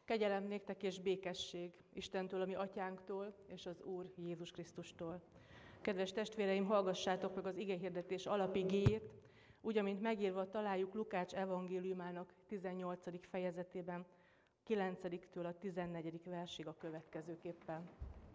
Kegyelem néktek és békesség Istentől, a mi atyánktól, és az Úr Jézus Krisztustól. Kedves testvéreim, hallgassátok meg az igehirdetés alapigéjét, úgy, amint megírva találjuk Lukács evangéliumának 18. fejezetében, 9-től a 14. versig a következőképpen.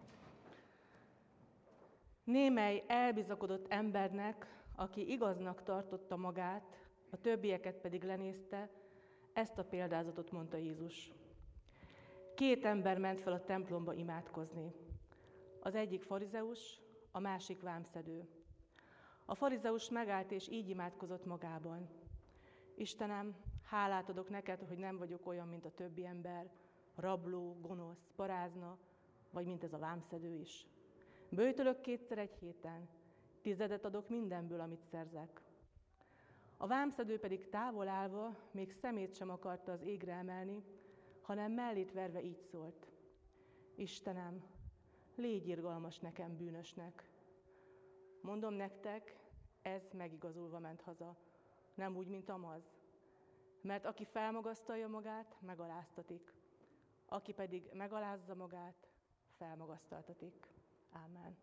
Némely elbizakodott embernek, aki igaznak tartotta magát, a többieket pedig lenézte, ezt a példázatot mondta Jézus. 2 ember ment fel a templomba imádkozni. Az egyik farizeus, a másik vámszedő. A farizeus megállt és így imádkozott magában. Istenem, hálát adok neked, hogy nem vagyok olyan, mint a többi ember, rabló, gonosz, parázna, vagy mint ez a vámszedő is. Böjtölök 2-szer egy héten, 10 adok mindenből, amit szerzek. A vámszedő pedig távol állva még szemét sem akarta az égre emelni, hanem mellét verve így szólt. Istenem, légy irgalmas nekem, bűnösnek. Mondom nektek, ez megigazulva ment haza, nem úgy, mint Amaz. Mert aki felmagasztalja magát, megaláztatik. Aki pedig megalázza magát, felmagasztaltatik. Ámen.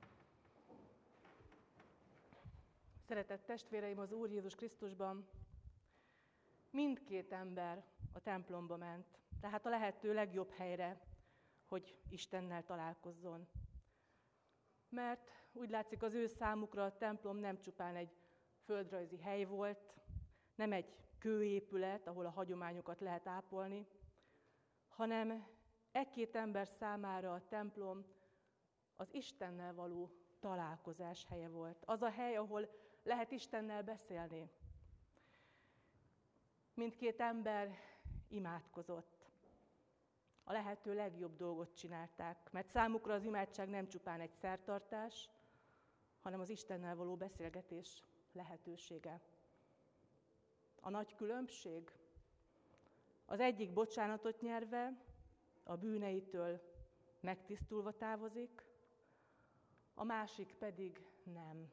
Szeretett testvéreim az Úr Jézus Krisztusban, mindkét ember a templomba ment, tehát a lehető legjobb helyre, hogy Istennel találkozzon. Mert úgy látszik, az ő számukra a templom nem csupán egy földrajzi hely volt, nem egy kőépület, ahol a hagyományokat lehet ápolni, hanem egy-két ember számára a templom az Istennel való találkozás helye volt. Az a hely, ahol lehet Istennel beszélni. Mindkét ember imádkozott. A lehető legjobb dolgot csinálták, mert számukra az imádság nem csupán egy szertartás, hanem az Istennel való beszélgetés lehetősége. A nagy különbség? Az egyik bocsánatot nyerve, a bűneitől megtisztulva távozik, a másik pedig nem.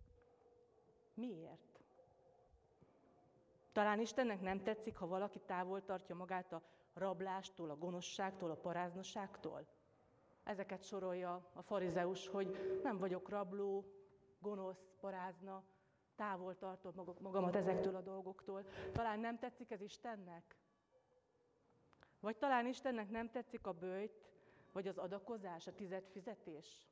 Miért? Talán Istennek nem tetszik, ha valaki távol tartja magát a rablástól, a gonoszságtól, a paráznaságtól? Ezeket sorolja a farizeus, hogy nem vagyok rabló, gonosz, parázna, távol tartom magamat ezektől a dolgoktól. Talán nem tetszik ez Istennek? Vagy talán Istennek nem tetszik a böjt, vagy az adakozás, a tizedfizetés?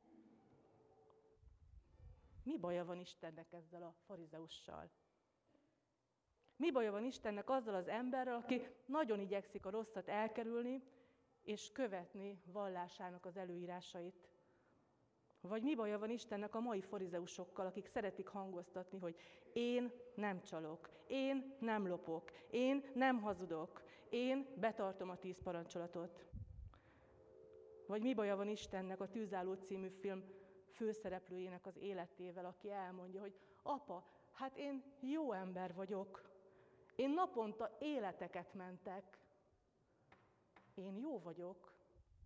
Mi baja van Istennek ezzel a farizeussal? Mi baja van Istennek azzal az emberrel, aki nagyon igyekszik a rosszat elkerülni, és követni vallásának az előírásait? Vagy mi baja van Istennek a mai farizeusokkal, akik szeretik hangoztatni, hogy én nem csalok, én nem lopok, én nem hazudok, én betartom a 10 parancsolatot? Vagy mi baja van Istennek a Tűzálló című film főszereplőjének az életével, aki elmondja, hogy apa, hát én jó ember vagyok, én naponta életeket mentek, én jó vagyok.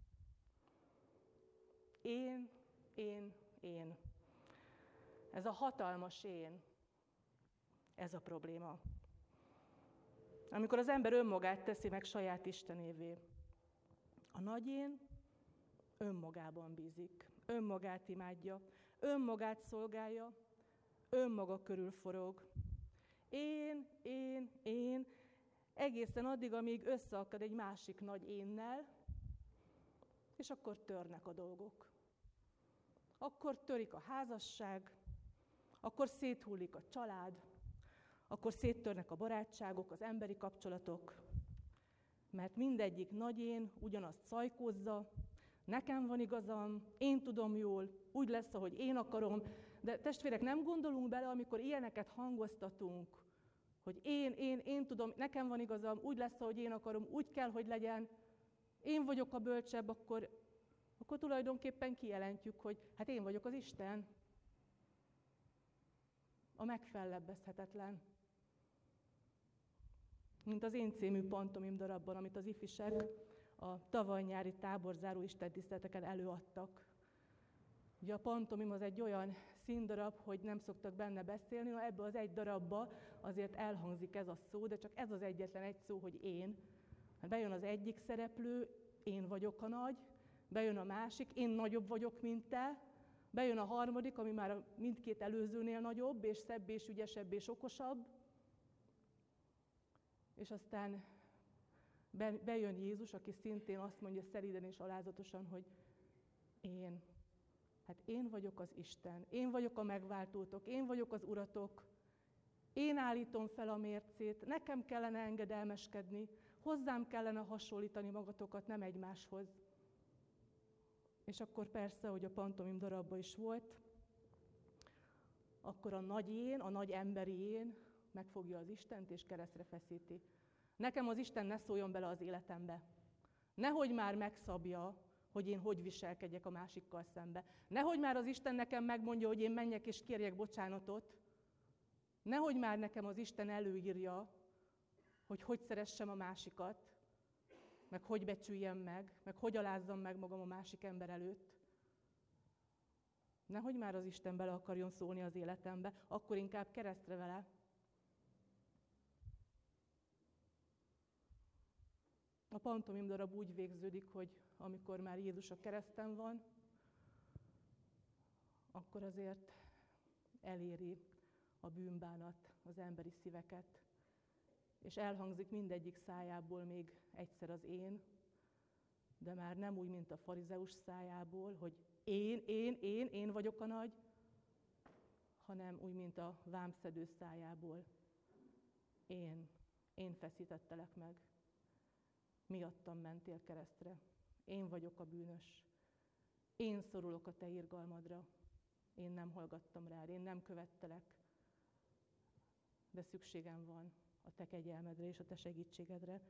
Én. Ez a hatalmas én, ez a probléma. Amikor az ember önmagát teszi meg saját istenévé, a nagy én önmagában bízik, önmagát imádja, önmagát szolgálja, önmaga körül forog. Én, egészen addig, amíg összeakad egy másik nagy énnel, és akkor törnek a dolgok. Akkor törik a házasság, akkor széthullik a család, akkor széttörnek a barátságok, az emberi kapcsolatok, mert mindegyik nagy én ugyanazt szajkózza, nekem van igazam, én tudom jól, úgy lesz, ahogy én akarom, de testvérek, nem gondolunk bele, amikor ilyeneket hangoztatunk, hogy én tudom, nekem van igazam, úgy lesz, ahogy én akarom, úgy kell, hogy legyen, én vagyok a bölcsebb, akkor tulajdonképpen kijelentjük, hogy hát én vagyok az Isten, a megfellebbezhetetlen. Mint az Én című pantomim darabban, amit az ifisek a tavaly nyári táborzáró istentiszteleteken előadtak. Ugye a pantomim az egy olyan színdarab, hogy nem szoktak benne beszélni, na ebbe az egy darabba azért elhangzik ez a szó, de csak ez az egyetlen egy szó, hogy én. Hát bejön az egyik szereplő, én vagyok a nagy, bejön a másik, én nagyobb vagyok, mint te, bejön a harmadik, ami már mindkét előzőnél nagyobb, és szebb, és ügyesebb, és okosabb, és aztán bejön Jézus, aki szintén azt mondja szelíden és alázatosan, hogy én vagyok az Isten, én vagyok a megváltótok, én vagyok az uratok, én állítom fel a mércét, nekem kellene engedelmeskedni, hozzám kellene hasonlítani magatokat, nem egymáshoz. És akkor persze, hogy a pantomim darabban is volt, akkor a nagy én, a nagy emberi én megfogja az Istent és keresztre feszíti. Nekem az Isten ne szóljon bele az életembe. Nehogy már megszabja, hogy én hogy viselkedjek a másikkal szembe. Nehogy már az Isten nekem megmondja, hogy én menjek és kérjek bocsánatot. Nehogy már nekem az Isten előírja, hogy szeressem a másikat, meg hogy becsüljem meg hogy alázzam meg magam a másik ember előtt. Nehogy már az Isten bele akarjon szólni az életembe, akkor inkább keresztre vele. A pantomim darab úgy végződik, hogy amikor már Jézus a kereszten van, akkor azért eléri a bűnbánat az emberi szíveket, és elhangzik mindegyik szájából még egyszer az én, de már nem úgy, mint a farizeus szájából, hogy én vagyok a nagy, hanem úgy, mint a vámszedő szájából. Én feszítettelek meg. Miattam mentél keresztre. Én vagyok a bűnös. Én szorulok a te irgalmadra. Én nem hallgattam rád, én nem követtelek. De szükségem van a te kegyelmedre és a te segítségedre.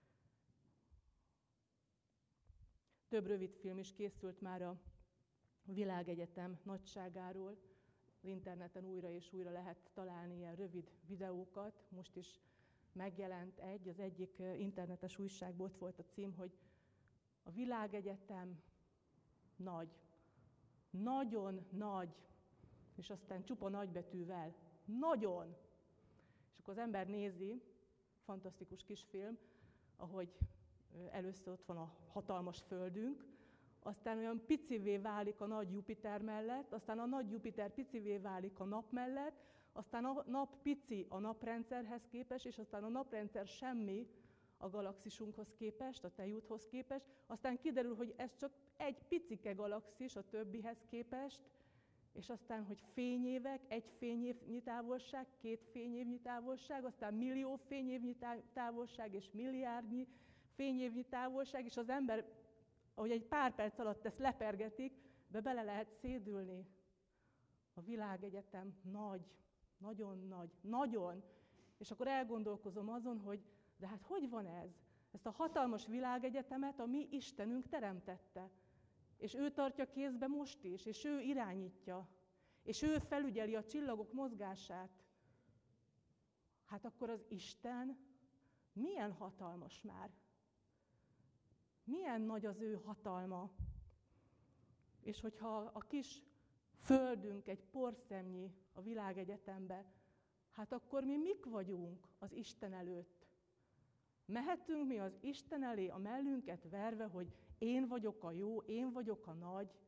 Több rövid film is készült már a világegyetem nagyságáról. Az interneten újra és újra lehet találni ilyen rövid videókat. Most is megjelent az egyik internetes újságból ott volt a cím, hogy a világegyetem nagy. Nagyon nagy. És aztán csupa nagybetűvel. Nagyon. És akkor az ember nézi, fantasztikus kis film, ahogy először ott van a hatalmas földünk, aztán olyan picivé válik a nagy Jupiter mellett, aztán a nagy Jupiter picivé válik a nap mellett, aztán a nap pici a naprendszerhez képest, és aztán a naprendszer semmi a galaxisunkhoz képest, a Tejúthoz képest, aztán kiderül, hogy ez csak egy picike galaxis a többihez képest, és aztán, hogy fényévek, egy fényévnyi távolság, 2 fényévnyi távolság, aztán millió fényévnyi távolság, és milliárdnyi fényévnyi távolság, és az ember, ahogy egy pár perc alatt ezt lepergetik, bele lehet szédülni. A világegyetem nagy, nagyon nagy, nagyon. És akkor elgondolkozom azon, hogy de hát hogy van ez? Ezt a hatalmas világegyetemet a mi Istenünk teremtette. És ő tartja kézbe most is, és ő irányítja. És ő felügyeli a csillagok mozgását. Hát akkor az Isten milyen hatalmas már? Milyen nagy az ő hatalma? És hogyha a kis földünk egy porszemnyi a világegyetembe, hát akkor mi mik vagyunk az Isten előtt? Mehetünk mi az Isten elé a mellünket verve, hogy én vagyok a jó, én vagyok a nagy?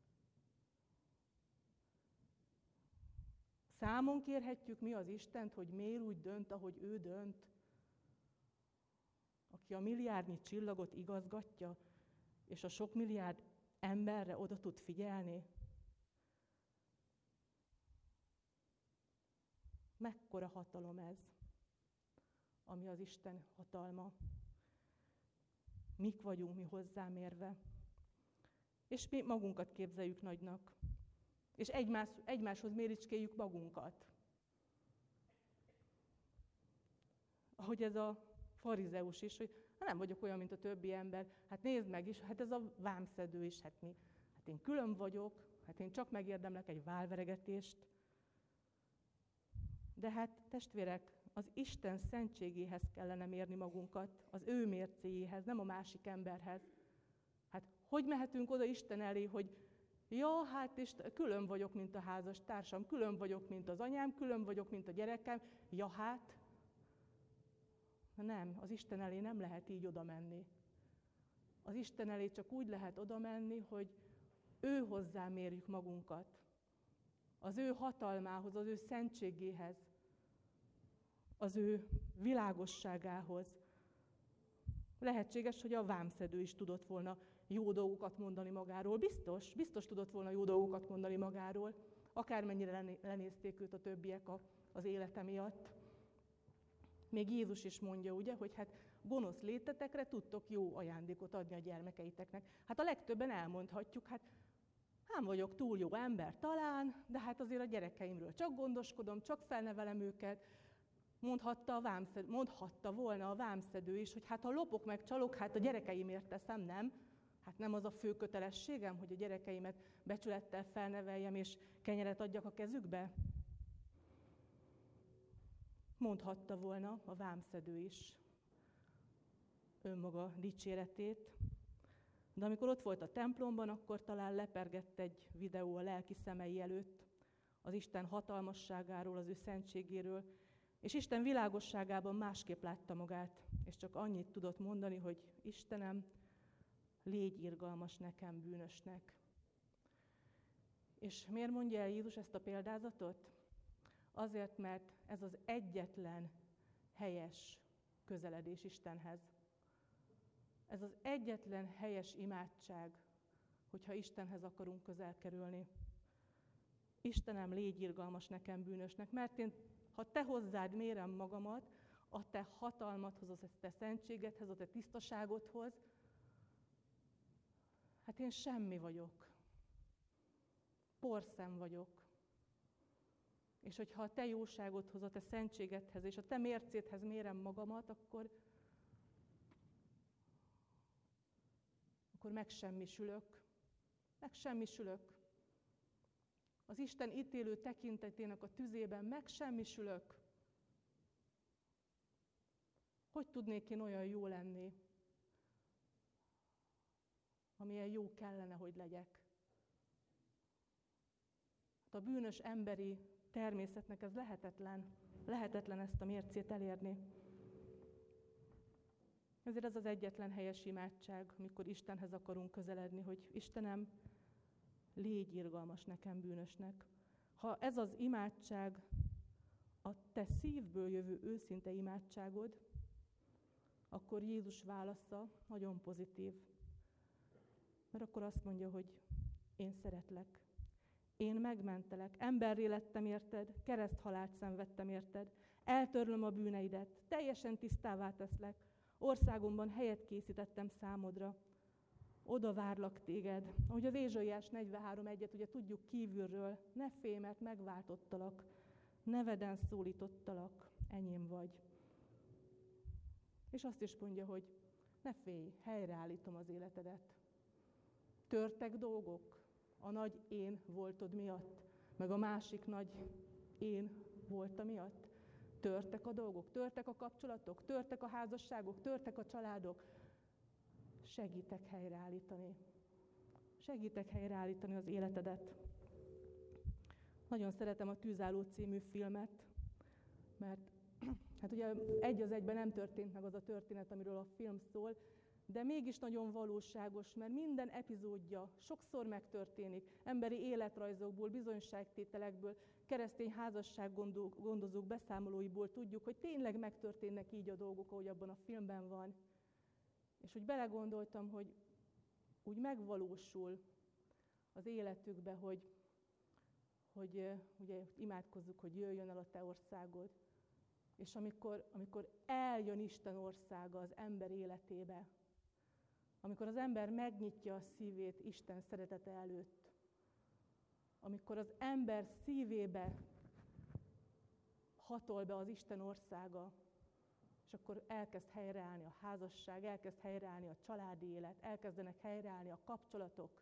Számon kérhetjük mi az Istent, hogy miért úgy dönt, ahogy ő dönt? Aki a milliárdnyi csillagot igazgatja, és a sok milliárd emberre oda tud figyelni? Mekkora hatalom ez, ami az Isten hatalma? Mik vagyunk mi hozzámérve? És mi magunkat képzeljük nagynak. És egymáshoz méricskéljük magunkat. Ahogy ez a farizeus is, hogy nem vagyok olyan, mint a többi ember. Hát nézd meg is, hát ez a vámszedő is, hát én külön vagyok, hát én csak megérdemlek egy válveregetést. De hát testvérek, az Isten szentségéhez kellene mérni magunkat, az ő mércéjéhez, nem a másik emberhez. Hát hogy mehetünk oda Isten elé, hogy ja, hát Isten, külön vagyok, mint a házastársam, külön vagyok, mint az anyám, külön vagyok, mint a gyerekem, ja hát. Nem, az Isten elé nem lehet így oda menni. Az Isten elé csak úgy lehet oda menni, hogy ő hozzá mérjük magunkat. Az ő hatalmához, az ő szentségéhez, az ő világosságához. Lehetséges, hogy a vámszedő is tudott volna jó dolgokat mondani magáról. Biztos tudott volna jó dolgokat mondani magáról, akármennyire lenézték őt a többiek az élete miatt. Még Jézus is mondja, ugye, hogy hát gonosz létetekre tudtok jó ajándékot adni a gyermekeiteknek. Hát a legtöbben elmondhatjuk, hát nem vagyok túl jó ember talán, de hát azért a gyerekeimről csak gondoskodom, csak felnevelem őket. Mondhatta volna a vámszedő is, hogy hát ha lopok meg csalok, hát a gyerekeimért teszem, nem? Hát nem az a fő kötelességem, hogy a gyerekeimet becsülettel felneveljem és kenyeret adjak a kezükbe? Mondhatta volna a vámszedő is önmaga dicséretét, de amikor ott volt a templomban, akkor talán lepergett egy videó a lelki szemei előtt az Isten hatalmasságáról, az ő szentségéről, és Isten világosságában másképp látta magát, és csak annyit tudott mondani, hogy Istenem, légy irgalmas nekem, bűnösnek. És miért mondja el Jézus ezt a példázatot? Azért, mert ez az egyetlen helyes közeledés Istenhez. Ez az egyetlen helyes imádság, hogyha Istenhez akarunk közel kerülni. Istenem, légy irgalmas nekem, bűnösnek, mert én, ha te hozzád mérem magamat, a te hatalmadhoz, a te szentségedhez, a te tisztaságodhoz, hát én semmi vagyok. Porszem vagyok. És hogyha a te jóságodhoz, a te szentségedhez és a te mércédhez mérem magamat, akkor megsemmisülök. Megsemmisülök. Az Isten ítélő tekintetének a tüzében megsemmisülök. Hogy tudnék én olyan jó lenni, amilyen jó kellene, hogy legyek? Hát a bűnös emberi természetnek ez lehetetlen. Lehetetlen ezt a mércét elérni. Ezért ez az egyetlen helyes imádság, amikor Istenhez akarunk közeledni, hogy Istenem, légy irgalmas nekem, bűnösnek. Ha ez az imádság a te szívből jövő őszinte imádságod, akkor Jézus válasza nagyon pozitív. Mert akkor azt mondja, hogy én szeretlek. Én megmentelek, emberré lettem érted, kereszthalált szenvedtem érted, eltörlöm a bűneidet, teljesen tisztává teszlek, országomban helyet készítettem számodra, oda várlak téged. Ahogy az Ézsaiás 43:1-et ugye tudjuk kívülről, ne félj, mert megváltottalak, neveden szólítottalak, enyém vagy. És azt is mondja, hogy ne félj, helyreállítom az életedet. Törtek dolgok a nagy én voltod miatt, meg a másik nagy én volta miatt. Törtek a dolgok, törtek a kapcsolatok, törtek a házasságok, törtek a családok. Segítek helyreállítani. Segítek helyreállítani az életedet. Nagyon szeretem a Tűzálló című filmet, mert hát ugye egy az egyben nem történt meg az a történet, amiről a film szól, de mégis nagyon valóságos, mert minden epizódja sokszor megtörténik, emberi életrajzokból, bizonyságtételekből, keresztény házassággondozók beszámolóiból tudjuk, hogy tényleg megtörténnek így a dolgok, ahogy abban a filmben van. És úgy belegondoltam, hogy úgy megvalósul az életükbe, hogy ugye imádkozzuk, hogy jöjjön el a te országod. És amikor eljön Isten országa az ember életébe, amikor az ember megnyitja a szívét Isten szeretete előtt, amikor az ember szívébe hatol be az Isten országa, és akkor elkezd helyreállni a házasság, elkezd helyreállni a családi élet, elkezdenek helyreállni a kapcsolatok.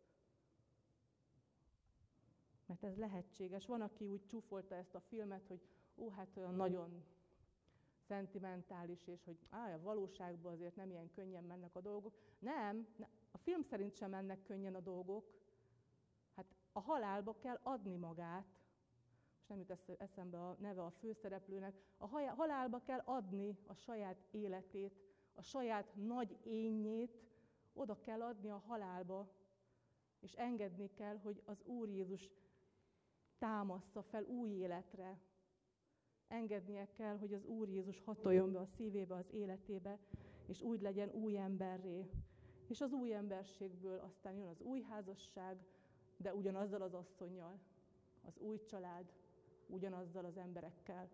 Mert ez lehetséges. Van, aki úgy csúfolta ezt a filmet, hogy hát olyan nagyon szentimentális, és hogy a valóságban azért nem ilyen könnyen mennek a dolgok. Nem, a film szerint sem mennek könnyen a dolgok. Hát a halálba kell adni magát, és nem jut eszembe a neve a főszereplőnek, a halálba kell adni a saját életét, a saját nagy énjét, oda kell adni a halálba, és engedni kell, hogy az Úr Jézus támassza fel új életre. Engednie kell, hogy az Úr Jézus hatoljon be a szívébe, az életébe, és úgy legyen új emberré. És az új emberségből aztán jön az új házasság, de ugyanazzal az asszonnyal, az új család, ugyanazzal az emberekkel.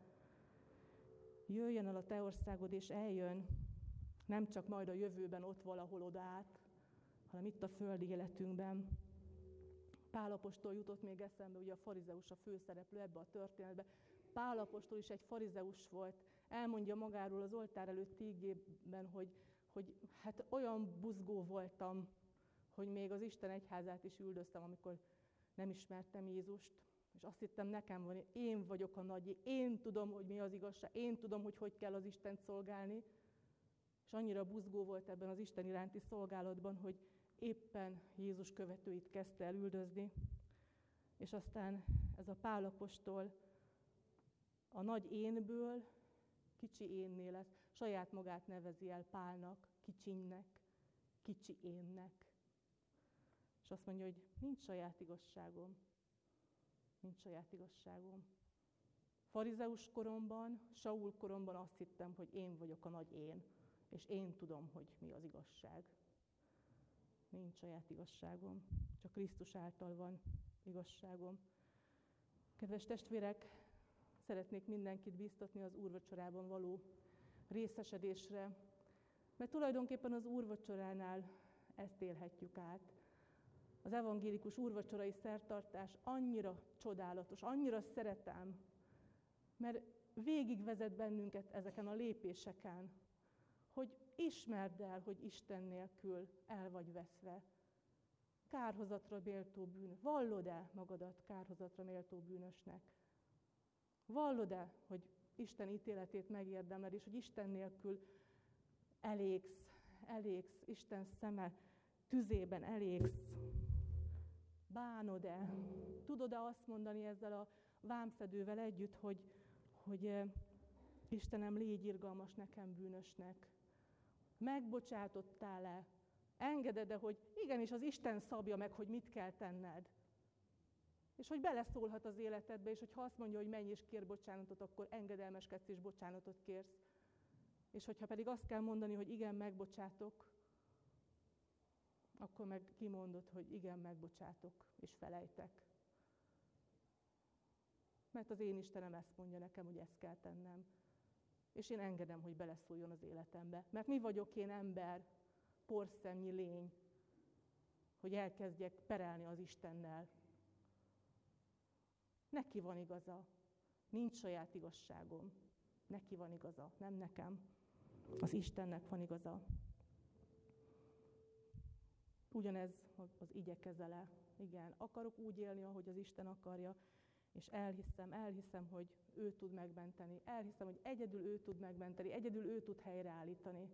Jöjjön el a te országod, és eljön, nem csak majd a jövőben ott valahol oda át, hanem itt a földi életünkben. Pál apostol jutott még eszembe, ugye a farizeus a főszereplő ebbe a történetbe. Pál apostol is egy farizeus volt. Elmondja magáról az oltár előtti igében, hogy hát olyan buzgó voltam, hogy még az Isten egyházát is üldöztem, amikor nem ismertem Jézust. És azt hittem, nekem van, én vagyok a nagy, én tudom, hogy mi az igazság, én tudom, hogy kell az Istent szolgálni. És annyira buzgó volt ebben az Isten iránti szolgálatban, hogy éppen Jézus követőit kezdte el üldözni. És aztán ez a Pál apostol a nagy énből kicsi énné lesz. Saját magát nevezi el Pálnak, kicsinynek, kicsi énnek. És azt mondja, hogy nincs saját igazságom. Nincs saját igazságom. Farizeus koromban, Saul koromban azt hittem, hogy én vagyok a nagy én, és én tudom, hogy mi az igazság. Nincs saját igazságom, csak Krisztus által van igazságom. Kedves testvérek, szeretnék mindenkit bíztatni az úrvacsorában való részesedésre, mert tulajdonképpen az úrvacsoránál ezt élhetjük át. Az evangélikus úrvacsorai szertartás annyira csodálatos, annyira szeretem, mert végigvezet bennünket ezeken a lépéseken, hogy ismerd el, hogy Isten nélkül el vagy veszve. Kárhozatra méltó bűnös. Vallod-e magadat kárhozatra méltó bűnösnek? Vallod-e, hogy Isten ítéletét megérdemled, és hogy Isten nélkül elégsz, Isten szeme tüzében elégsz? Bánod-e? Tudod-e azt mondani ezzel a vámszedővel együtt, hogy Istenem, légy irgalmas nekem bűnösnek? Megbocsátottál-e? Engeded-e, hogy igenis az Isten szabja meg, hogy mit kell tenned? És hogy beleszólhat az életedbe, és hogyha azt mondja, hogy menj és kér bocsánatot, akkor engedelmeskedsz és bocsánatot kérsz. És hogyha pedig azt kell mondani, hogy igen, megbocsátok, akkor meg kimondod, hogy igen, megbocsátok, és felejtek. Mert az én Istenem ezt mondja nekem, hogy ezt kell tennem. És én engedem, hogy beleszóljon az életembe. Mert mi vagyok én ember, porszemnyi lény, hogy elkezdjek perelni az Istennel. Neki van igaza. Nincs saját igazságom. Neki van igaza, nem nekem. Az Istennek van igaza. Ugyanez az igyekezele. Igen, akarok úgy élni, ahogy az Isten akarja, és elhiszem, hogy ő tud megmenteni. Elhiszem, hogy egyedül ő tud megmenteni, egyedül ő tud helyreállítani.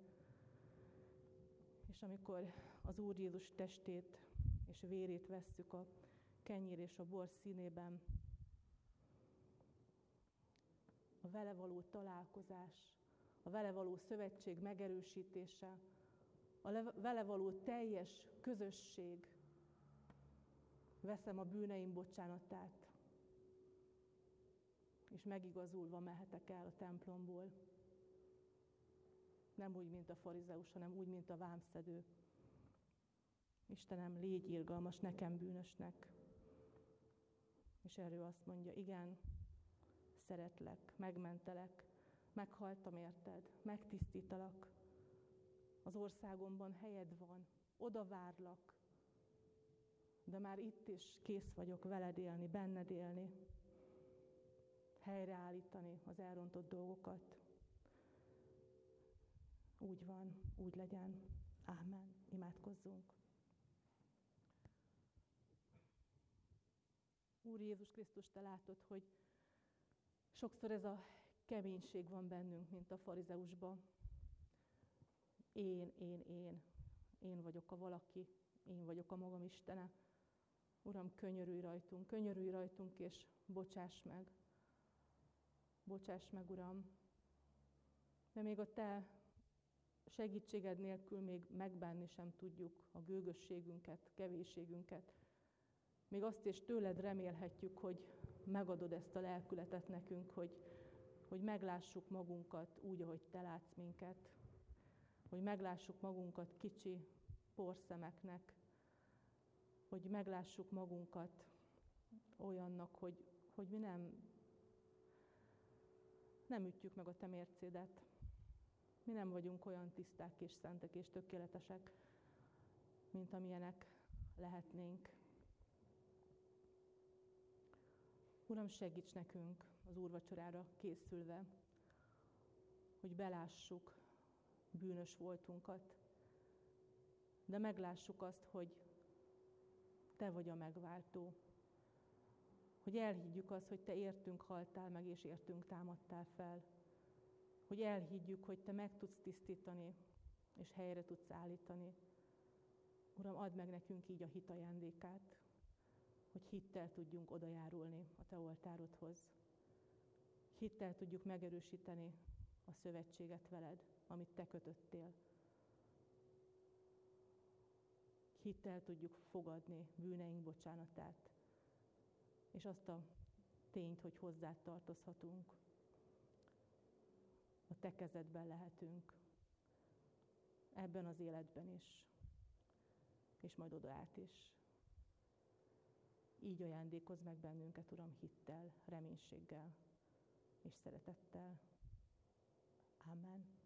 És amikor az Úr Jézus testét és vérét vesszük a kenyér és a bor színében, a vele való találkozás, a vele való szövetség megerősítése, a vele való teljes közösség, veszem a bűneim bocsánatát, és megigazulva mehetek el a templomból. Nem úgy, mint a farizeus, hanem úgy, mint a vámszedő. Istenem, légy irgalmas nekem bűnösnek. És erről azt mondja, igen, szeretlek, megmentelek, meghaltam érted, megtisztítalak. Az országomban helyed van, oda várlak, de már itt is kész vagyok veled élni, benned élni, helyreállítani az elrontott dolgokat. Úgy van, úgy legyen. Ámen. Imádkozzunk. Úr Jézus Krisztus, te látod, hogy sokszor ez a keménység van bennünk, mint a farizeusban. Én vagyok a valaki, én vagyok a magam Istene. Uram, könyörülj rajtunk, és bocsáss meg. Bocsáss meg, Uram, de még a Te segítséged nélkül még megbánni sem tudjuk a gőgösségünket, kevésségünket. Még azt is tőled remélhetjük, hogy megadod ezt a lelkületet nekünk, hogy meglássuk magunkat úgy, ahogy Te látsz minket. Hogy meglássuk magunkat kicsi porszemeknek, hogy meglássuk magunkat olyannak, hogy mi nem ütjük meg a Te mércédet. Mi nem vagyunk olyan tiszták és szentek és tökéletesek, mint amilyenek lehetnénk. Uram, segíts nekünk az úrvacsorára készülve, hogy belássuk bűnös voltunkat, de meglássuk azt, hogy Te vagy a megváltó. Hogy elhiggyük azt, hogy Te értünk haltál meg, és értünk támadtál fel. Hogy elhiggyük, hogy Te meg tudsz tisztítani, és helyre tudsz állítani. Uram, add meg nekünk így a hit ajándékát, hogy hittel tudjunk odajárulni a Te oltárodhoz. Hittel tudjuk megerősíteni a szövetséget veled, amit Te kötöttél. Hittel tudjuk fogadni bűneink bocsánatát, és azt a tényt, hogy hozzád tartozhatunk. A Te kezedben lehetünk, ebben az életben is, és majd oda át is. Így ajándékozz meg bennünket, Uram, hittel, reménységgel és szeretettel. Amen.